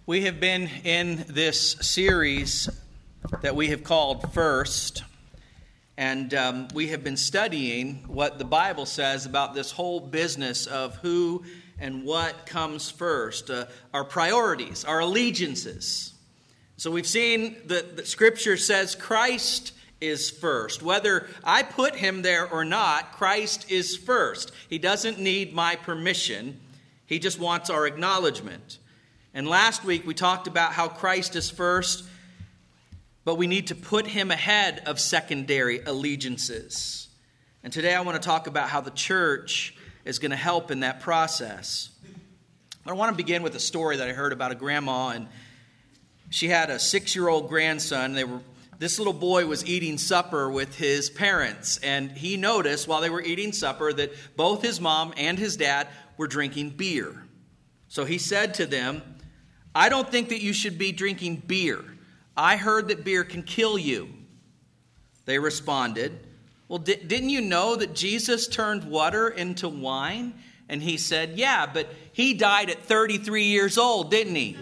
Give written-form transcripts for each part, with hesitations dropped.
We have been in this series that we have called First, and we have been studying what the Bible says about this whole business of who and what comes first, our priorities, our allegiances. So we've seen that Scripture says Christ is first. Whether I put him there or not, Christ is first. He doesn't need my permission. He just wants our acknowledgement. And last week we talked about how Christ is first, but we need to put him ahead of secondary allegiances. And today I want to talk about how the church is going to help in that process. I want to begin with a story that I heard about a grandma, and she had a 6-year-old grandson. This little boy was eating supper with his parents, and he noticed while they were eating supper that both his mom and his dad were drinking beer. So he said to them, "I don't think that you should be drinking beer. I heard that beer can kill you." They responded, "Well, didn't you know that Jesus turned water into wine?" And he said, "Yeah, but he died at 33 years old, didn't he?"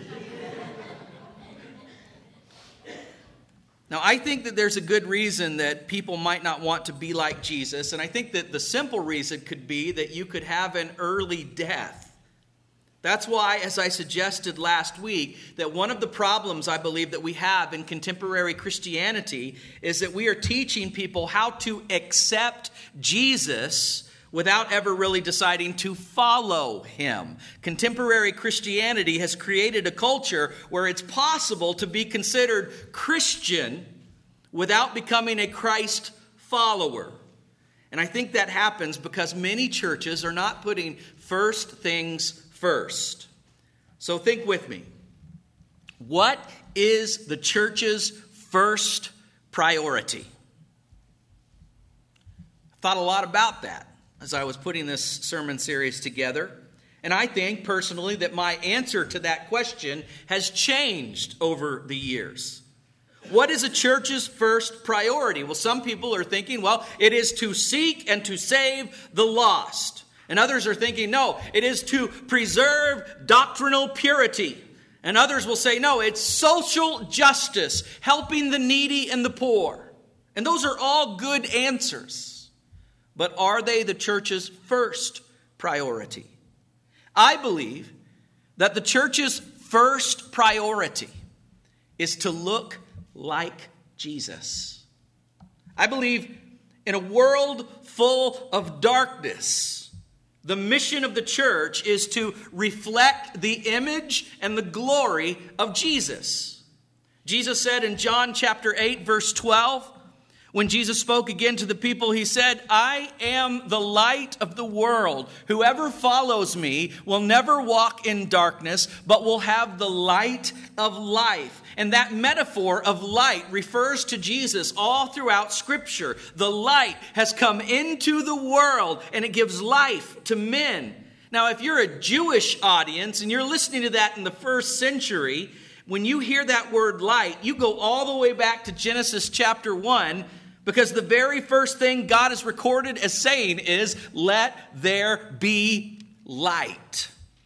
Now, I think that there's a good reason that people might not want to be like Jesus, and I think that the simple reason could be that you could have an early death. That's why, as I suggested last week, that one of the problems I believe that we have in contemporary Christianity is that we are teaching people how to accept Jesus without ever really deciding to follow him. Contemporary Christianity has created a culture where it's possible to be considered Christian without becoming a Christ follower. And I think that happens because many churches are not putting first things first. So think with me. What is the church's first priority? I thought a lot about that as I was putting this sermon series together. And I think personally that my answer to that question has changed over the years. What is a church's first priority? Well, some people are thinking, well, it is to seek and to save the lost. And others are thinking, no, it is to preserve doctrinal purity. And others will say, no, it's social justice, helping the needy and the poor. And those are all good answers. But are they the church's first priority? I believe that the church's first priority is to look like Jesus. I believe in a world full of darkness, the mission of the church is to reflect the image and the glory of Jesus. Jesus said in John chapter 8, verse 12, when Jesus spoke again to the people, he said, "I am the light of the world. Whoever follows me will never walk in darkness, but will have the light of life." And that metaphor of light refers to Jesus all throughout Scripture. The light has come into the world, and it gives life to men. Now, if you're a Jewish audience, and you're listening to that in the first century, when you hear that word light, you go all the way back to Genesis chapter 1, because the very first thing God is recorded as saying is, "Let there be light."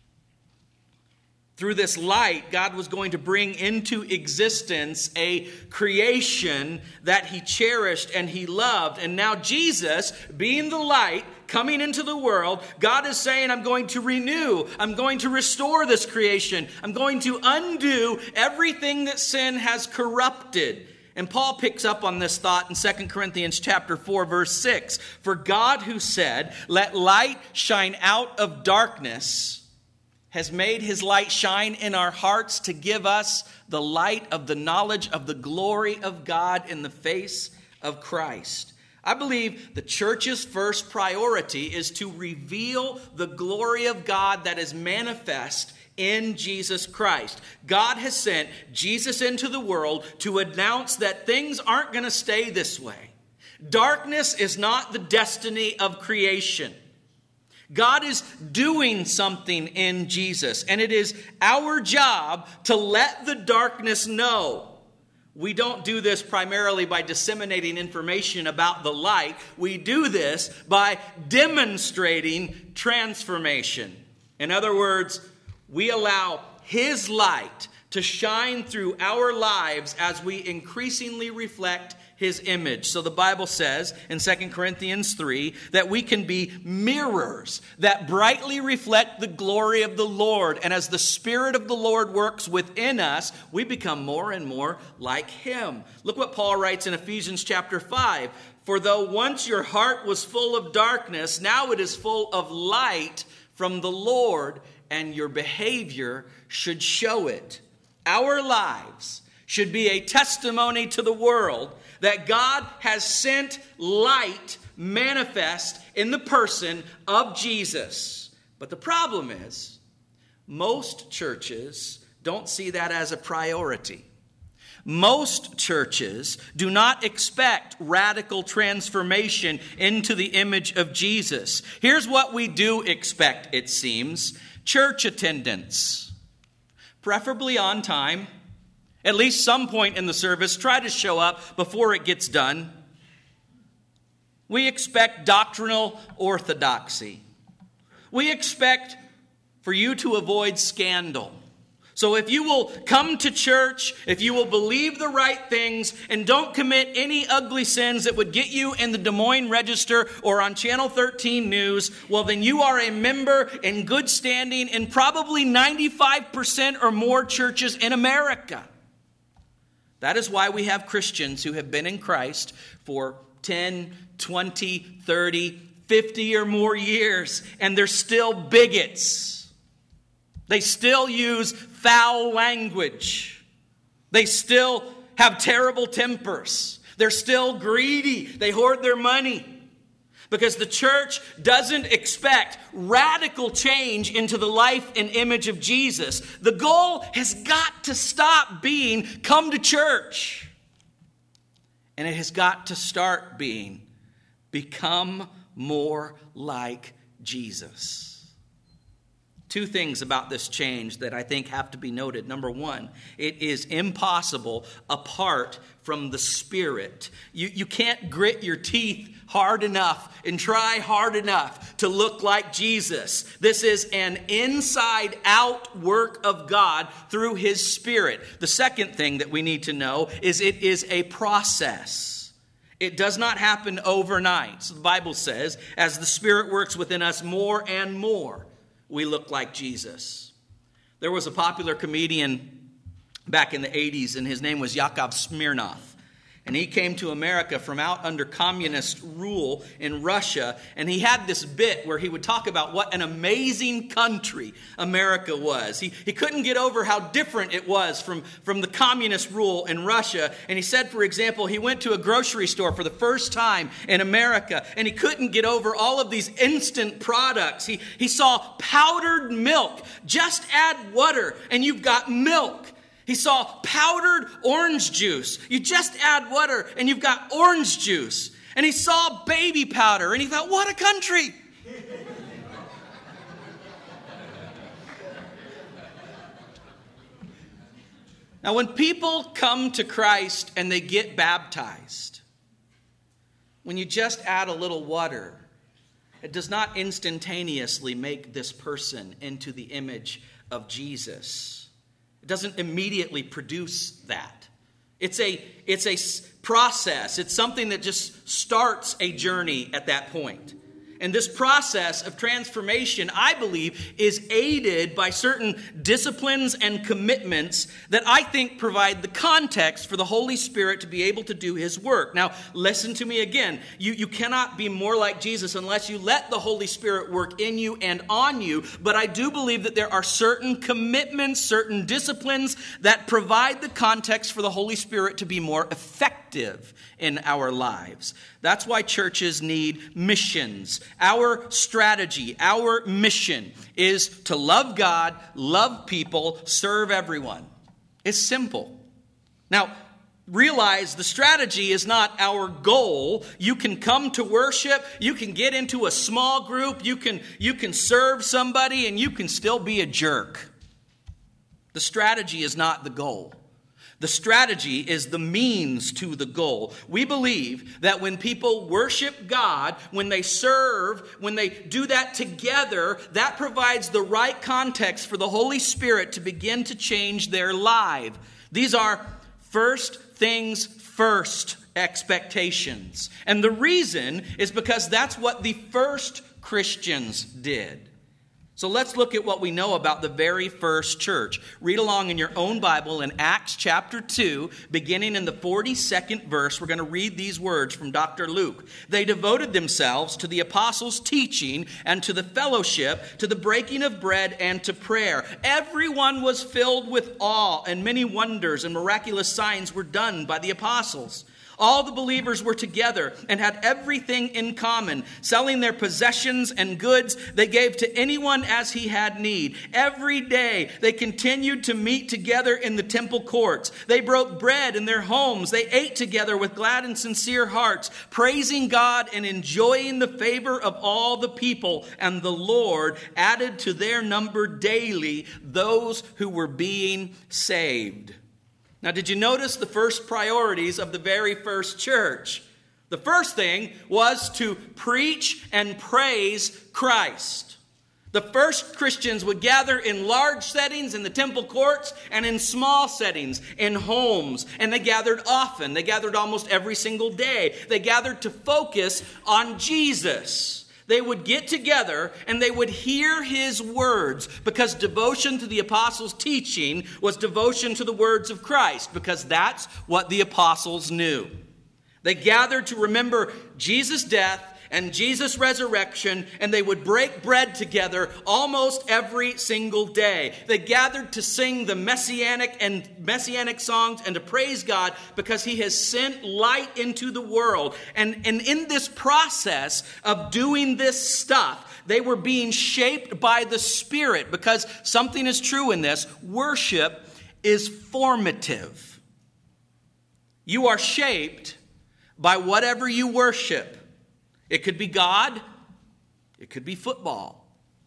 Through this light, God was going to bring into existence a creation that he cherished and he loved. And now Jesus, being the light, coming into the world, God is saying, I'm going to renew, I'm going to restore this creation, I'm going to undo everything that sin has corrupted. And Paul picks up on this thought in 2 Corinthians chapter 4, verse 6. "For God who said, 'Let light shine out of darkness,' has made his light shine in our hearts to give us the light of the knowledge of the glory of God in the face of Christ." I believe the church's first priority is to reveal the glory of God that is manifest in Jesus Christ. God has sent Jesus into the world to announce that things aren't going to stay this way. Darkness is not the destiny of creation. God is doing something in Jesus, and it is our job to let the darkness know. We don't do this primarily by disseminating information about the light. We do this by demonstrating transformation. In other words, we allow His light to shine through our lives as we increasingly reflect his image. So the Bible says in 2 Corinthians 3 that we can be mirrors that brightly reflect the glory of the Lord. And as the Spirit of the Lord works within us, we become more and more like him. Look what Paul writes in Ephesians chapter 5. For though once your heart was full of darkness, now it is full of light from the Lord, and your behavior should show it. Our lives should be a testimony to the world that God has sent light manifest in the person of Jesus. But the problem is, most churches don't see that as a priority. Most churches do not expect radical transformation into the image of Jesus. Here's what we do expect, it seems. Church attendance. Preferably on time. At least some point in the service, try to show up before it gets done. We expect doctrinal orthodoxy. We expect for you to avoid scandal. So if you will come to church, if you will believe the right things, and don't commit any ugly sins that would get you in the Des Moines Register or on Channel 13 News, well, then you are a member in good standing in probably 95% or more churches in America. That is why we have Christians who have been in Christ for 10, 20, 30, 50 or more years, and they're still bigots. They still use foul language. They still have terrible tempers. They're still greedy. They hoard their money. Because the church doesn't expect radical change into the life and image of Jesus. The goal has got to stop being come to church. And it has got to start being become more like Jesus. Two things about this change that I think have to be noted. Number one, it is impossible apart from the Spirit. You can't grit your teeth hard enough and try hard enough to look like Jesus. This is an inside-out work of God through his Spirit. The second thing that we need to know is it is a process. It does not happen overnight. So the Bible says, as the Spirit works within us more and more, we look like Jesus. There was a popular comedian back in the 80s, and his name was Yakov Smirnoff. And he came to America from out under communist rule in Russia. And he had this bit where he would talk about what an amazing country America was. He couldn't get over how different it was from the communist rule in Russia. And he said, for example, he went to a grocery store for the first time in America. And he couldn't get over all of these instant products. He saw powdered milk. Just add water and you've got milk. He saw powdered orange juice. You just add water and you've got orange juice. And he saw baby powder and he thought, what a country. Now, when people come to Christ and they get baptized, when you just add a little water, it does not instantaneously make this person into the image of Jesus. It doesn't immediately produce that. It's a process. It's something that just starts a journey at that point. And this process of transformation, I believe, is aided by certain disciplines and commitments that I think provide the context for the Holy Spirit to be able to do his work. Now, listen to me again. You cannot be more like Jesus unless you let the Holy Spirit work in you and on you. But I do believe that there are certain commitments, certain disciplines that provide the context for the Holy Spirit to be more effective in our lives. That's why churches need missions. Our strategy, our mission is to love God, love people, serve everyone. It's simple. Now, realize the strategy is not our goal. You can come to worship, you can get into a small group, you can serve somebody, and you can still be a jerk. The strategy is not the goal. The strategy is the means to the goal. We believe that when people worship God, when they serve, when they do that together, that provides the right context for the Holy Spirit to begin to change their life. These are first things first expectations. And the reason is because that's what the first Christians did. So let's look at what we know about the very first church. Read along in your own Bible in Acts chapter 2, beginning in the 42nd verse. We're going to read these words from Dr. Luke. They devoted themselves to the apostles' teaching and to the fellowship, to the breaking of bread and to prayer. Everyone was filled with awe, and many wonders and miraculous signs were done by the apostles. All the believers were together and had everything in common. Selling their possessions and goods, they gave to anyone as he had need. Every day they continued to meet together in the temple courts. They broke bread in their homes. They ate together with glad and sincere hearts, praising God and enjoying the favor of all the people. And the Lord added to their number daily those who were being saved. Now, did you notice the first priorities of the very first church? The first thing was to preach and praise Christ. The first Christians would gather in large settings in the temple courts and in small settings, in homes. And they gathered often. They gathered almost every single day. They gathered to focus on Jesus. They would get together and they would hear his words, because devotion to the apostles' teaching was devotion to the words of Christ, because that's what the apostles knew. They gathered to remember Jesus' death and Jesus' resurrection, and they would break bread together almost every single day. They gathered to sing the messianic songs and to praise God because he has sent light into the world. And in this process of doing this stuff, they were being shaped by the Spirit, because something is true in this. Worship is formative. You are shaped by whatever you worship. It could be God. It could be football.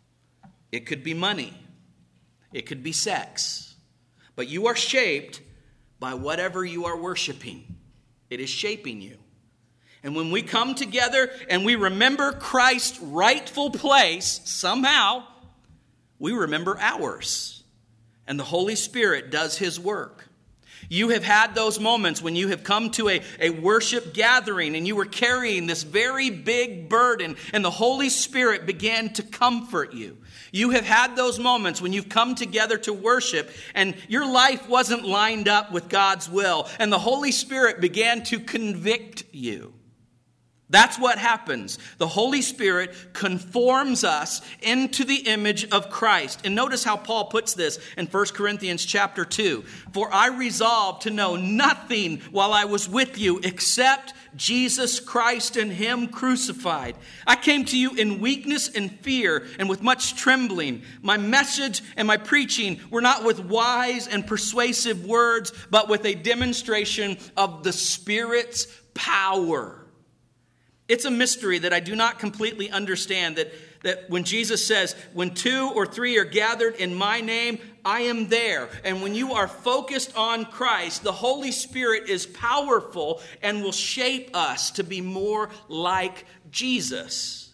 It could be money. It could be sex. But you are shaped by whatever you are worshiping. It is shaping you. And when we come together and we remember Christ's rightful place, somehow we remember ours. And the Holy Spirit does his work. You have had those moments when you have come to a worship gathering and you were carrying this very big burden and the Holy Spirit began to comfort you. You have had those moments when you've come together to worship and your life wasn't lined up with God's will and the Holy Spirit began to convict you. That's what happens. The Holy Spirit conforms us into the image of Christ. And notice how Paul puts this in 1 Corinthians chapter 2. For I resolved to know nothing while I was with you except Jesus Christ and him crucified. I came to you in weakness and fear and with much trembling. My message and my preaching were not with wise and persuasive words, but with a demonstration of the Spirit's power. It's a mystery that I do not completely understand, that when Jesus says, when 2 or 3 are gathered in my name, I am there. And when you are focused on Christ, the Holy Spirit is powerful and will shape us to be more like Jesus.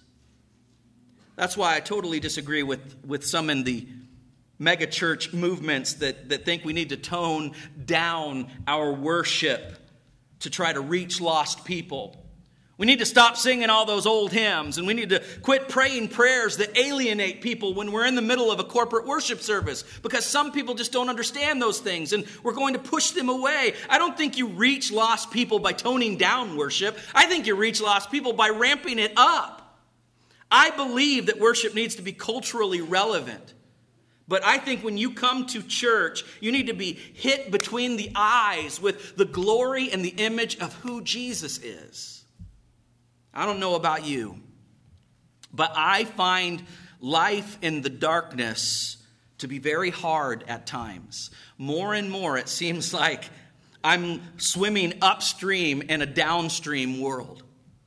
That's why I totally disagree with some in the megachurch movements that think we need to tone down our worship to try to reach lost people. We need to stop singing all those old hymns, and we need to quit praying prayers that alienate people when we're in the middle of a corporate worship service, because some people just don't understand those things, and we're going to push them away. I don't think you reach lost people by toning down worship. I think you reach lost people by ramping it up. I believe that worship needs to be culturally relevant. But I think when you come to church, you need to be hit between the eyes with the glory and the image of who Jesus is. I don't know about you, but I find life in the darkness to be very hard at times. More and more, it seems like I'm swimming upstream in a downstream world.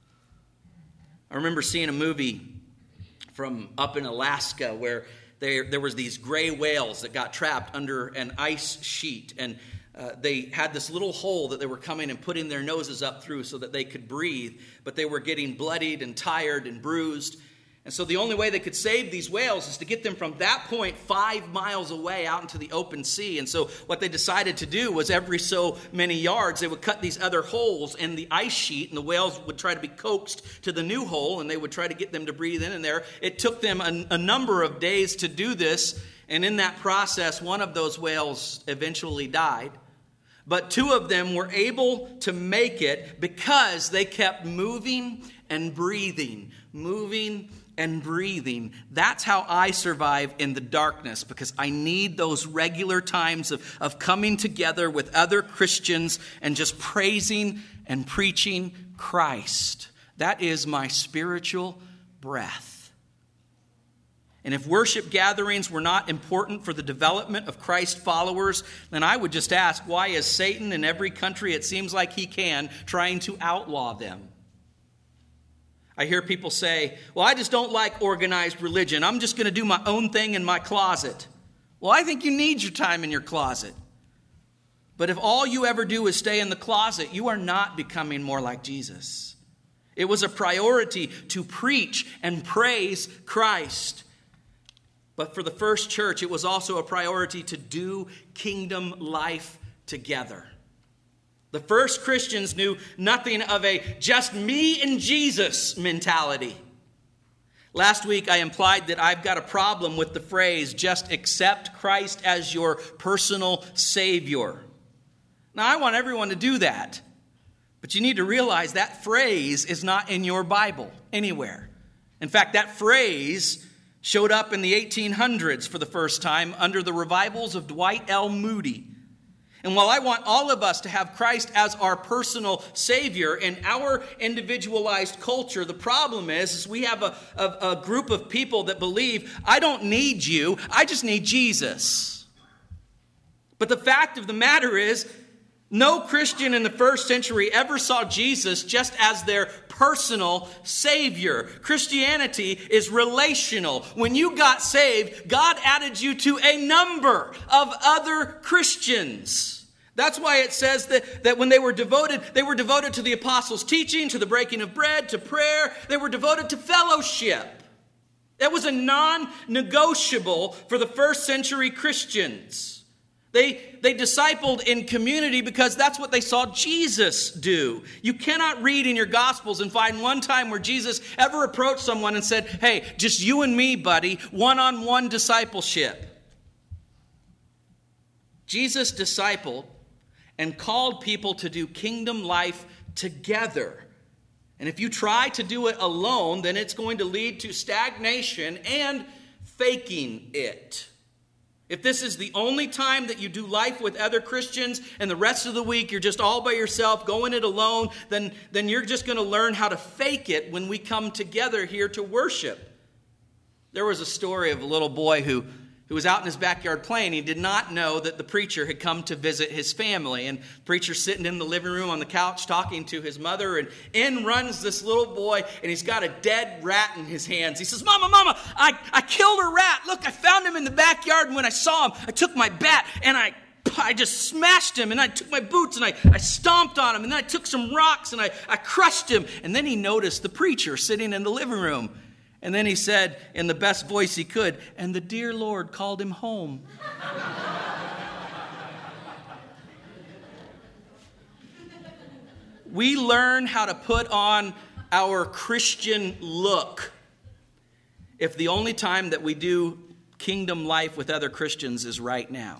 I remember seeing a movie from up in Alaska where there was these gray whales that got trapped under an ice sheet, and they had this little hole that they were coming and putting their noses up through so that they could breathe, but they were getting bloodied and tired and bruised. And so the only way they could save these whales is to get them from that point 5 miles away out into the open sea. And so what they decided to do was every so many yards, they would cut these other holes in the ice sheet, and the whales would try to be coaxed to the new hole, and they would try to get them to breathe in there. It took them a number of days to do this, and in that process, one of those whales eventually died. But 2 of them were able to make it because they kept moving and breathing, moving and breathing. That's how I survive in the darkness, because I need those regular times of coming together with other Christians and just praising and preaching Christ. That is my spiritual breath. And if worship gatherings were not important for the development of Christ followers, then I would just ask, why is Satan in every country it seems like he can trying to outlaw them? I hear people say, well, I just don't like organized religion. I'm just going to do my own thing in my closet. Well, I think you need your time in your closet. But if all you ever do is stay in the closet, you are not becoming more like Jesus. It was a priority to preach and praise Christ. But for the first church, it was also a priority to do kingdom life together. The first Christians knew nothing of a just me and Jesus mentality. Last week, I implied that I've got a problem with the phrase, just accept Christ as your personal Savior. Now, I want everyone to do that. But you need to realize that phrase is not in your Bible anywhere. In fact, that phrase showed up in the 1800s for the first time under the revivals of Dwight L. Moody. And while I want all of us to have Christ as our personal Savior in our individualized culture, the problem is we have a group of people that believe, I don't need you, I just need Jesus. But the fact of the matter is, no Christian in the first century ever saw Jesus just as their personal Savior. Christianity is relational. When you got saved, God added you to a number of other Christians. That's why it says that when they were devoted to the apostles' teaching, to the breaking of bread, to prayer. They were devoted to fellowship. That was a non-negotiable for the first century Christians. They discipled in community because that's what they saw Jesus do. You cannot read in your Gospels and find one time where Jesus ever approached someone and said, hey, just you and me, buddy, one-on-one discipleship. Jesus discipled and called people to do kingdom life together. And if you try to do it alone, then it's going to lead to stagnation and faking it. If this is the only time that you do life with other Christians and the rest of the week you're just all by yourself, going it alone, then you're just going to learn how to fake it when we come together here to worship. There was a story of a little boy who was out in his backyard playing. He did not know that the preacher had come to visit his family. And the preacher's sitting in the living room on the couch talking to his mother. And in runs this little boy, and he's got a dead rat in his hands. He says, Mama, I killed a rat. Look, I found him in the backyard. And when I saw him, I took my bat and I just smashed him. And I took my boots and I stomped on him. And then I took some rocks and I crushed him. And then he noticed the preacher sitting in the living room. And then he said, in the best voice he could, and the dear Lord called him home. We learn how to put on our Christian look if the only time that we do kingdom life with other Christians is right now.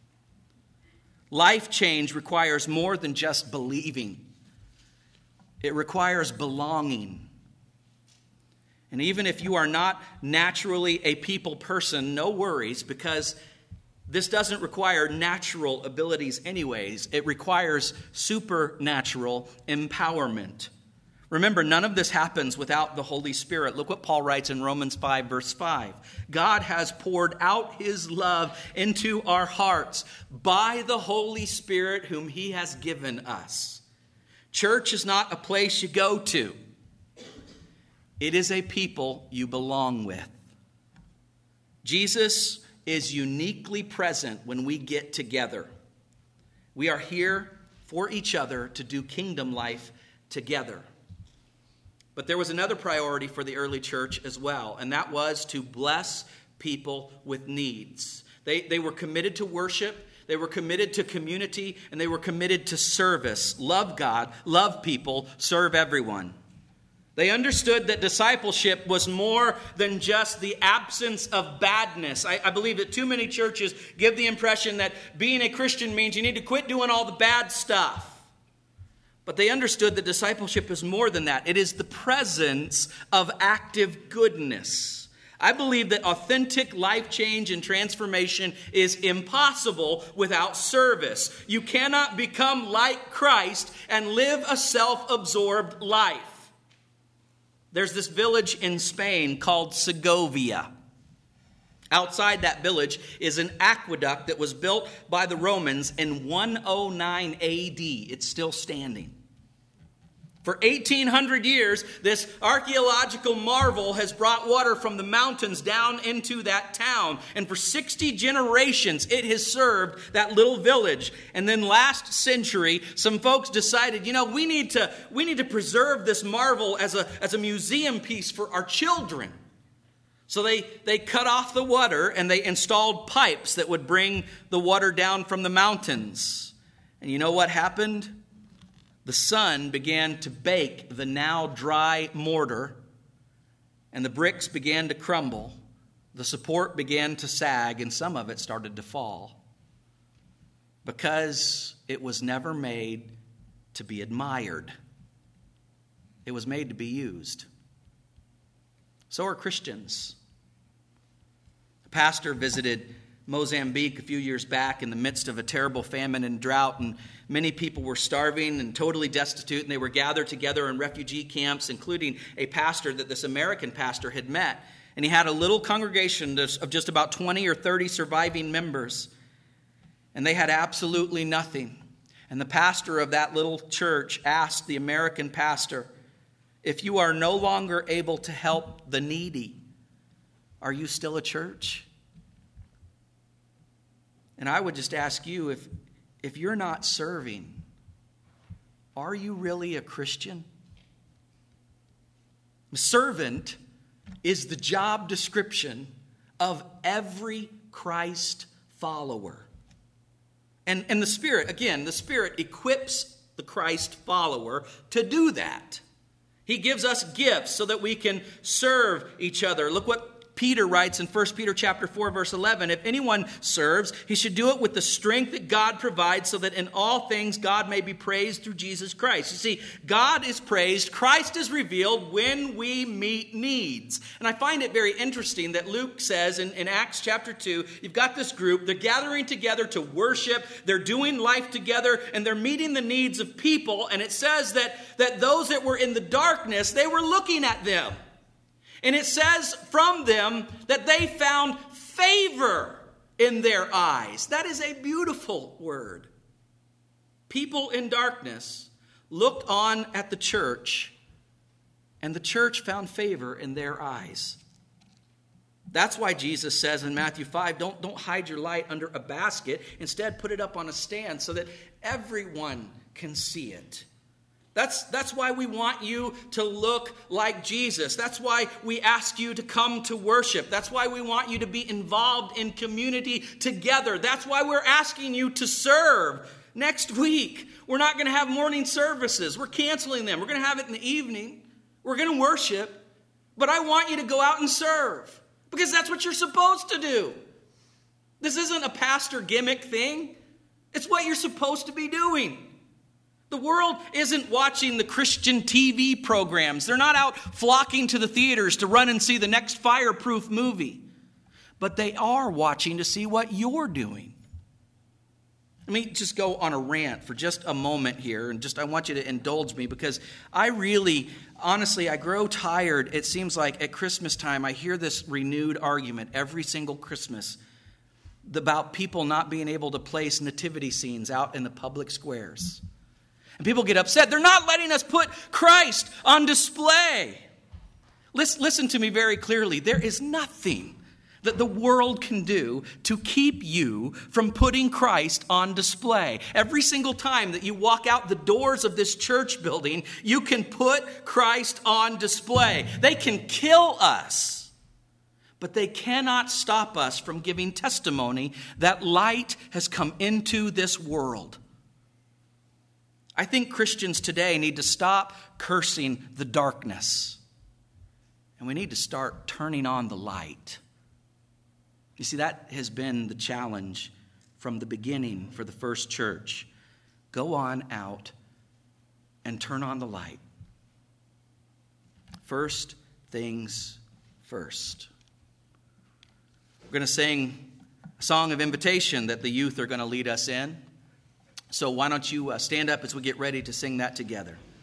Life change requires more than just believing. It requires belonging. And even if you are not naturally a people person, no worries, because this doesn't require natural abilities anyways. It requires supernatural empowerment. Remember, none of this happens without the Holy Spirit. Look what Paul writes in Romans 5, verse 5. God has poured out his love into our hearts by the Holy Spirit whom he has given us. Church is not a place you go to. It is a people you belong with. Jesus is uniquely present when we get together. We are here for each other to do kingdom life together. But there was another priority for the early church as well, and that was to bless people with needs. They were committed to worship, they were committed to community, and they were committed to service. Love God, love people, serve everyone. They understood that discipleship was more than just the absence of badness. I believe that too many churches give the impression that being a Christian means you need to quit doing all the bad stuff. But they understood that discipleship is more than that. It is the presence of active goodness. I believe that authentic life change and transformation is impossible without service. You cannot become like Christ and live a self-absorbed life. There's this village in Spain called Segovia. Outside that village is an aqueduct that was built by the Romans in 109 AD. It's still standing. For 1,800 years, this archaeological marvel has brought water from the mountains down into that town. And for 60 generations, it has served that little village. And then last century, some folks decided, we need to preserve this marvel as a museum piece for our children. So they cut off the water and they installed pipes that would bring the water down from the mountains. And you know what happened? The sun began to bake the now dry mortar, and the bricks began to crumble. The support began to sag, and some of it started to fall. Because it was never made to be admired. It was made to be used. So are Christians. A pastor visited Mozambique a few years back in the midst of a terrible famine and drought, and many people were starving and totally destitute, and they were gathered together in refugee camps, including a pastor that this American pastor had met. And he had a little congregation of just about 20 or 30 surviving members, and they had absolutely nothing. And the pastor of that little church asked the American pastor, "If you are no longer able to help the needy, are you still a church?" And I would just ask you, if you're not serving, are you really a Christian? Servant is the job description of every Christ follower. And the Spirit equips the Christ follower to do that. He gives us gifts so that we can serve each other. Look what Peter writes in 1 Peter chapter 4, verse 11. If anyone serves, he should do it with the strength that God provides, so that in all things God may be praised through Jesus Christ. You see, God is praised, Christ is revealed when we meet needs. And I find it very interesting that Luke says in Acts chapter 2, you've got this group, they're gathering together to worship, they're doing life together, and they're meeting the needs of people. And it says that those that were in the darkness, they were looking at them. And it says from them that they found favor in their eyes. That is a beautiful word. People in darkness looked on at the church, and the church found favor in their eyes. That's why Jesus says in Matthew 5, don't hide your light under a basket. Instead, put it up on a stand so that everyone can see it. That's why we want you to look like Jesus. That's why we ask you to come to worship. That's why we want you to be involved in community together. That's why we're asking you to serve. Next week, we're not going to have morning services. We're canceling them. We're going to have it in the evening. We're going to worship. But I want you to go out and serve, because that's what you're supposed to do. This isn't a pastor gimmick thing. It's what you're supposed to be doing. The world isn't watching the Christian TV programs. They're not out flocking to the theaters to run and see the next fireproof movie. But they are watching to see what you're doing. Let me just go on a rant for just a moment here, and I want you to indulge me, because I grow tired. It seems like at Christmas time, I hear this renewed argument every single Christmas about people not being able to place nativity scenes out in the public squares. And people get upset. They're not letting us put Christ on display. Listen to me very clearly. There is nothing that the world can do to keep you from putting Christ on display. Every single time that you walk out the doors of this church building, you can put Christ on display. They can kill us, but they cannot stop us from giving testimony that light has come into this world. I think Christians today need to stop cursing the darkness, and we need to start turning on the light. You see, that has been the challenge from the beginning for the first church. Go on out and turn on the light. First things first. We're going to sing a song of invitation that the youth are going to lead us in. So why don't you stand up as we get ready to sing that together.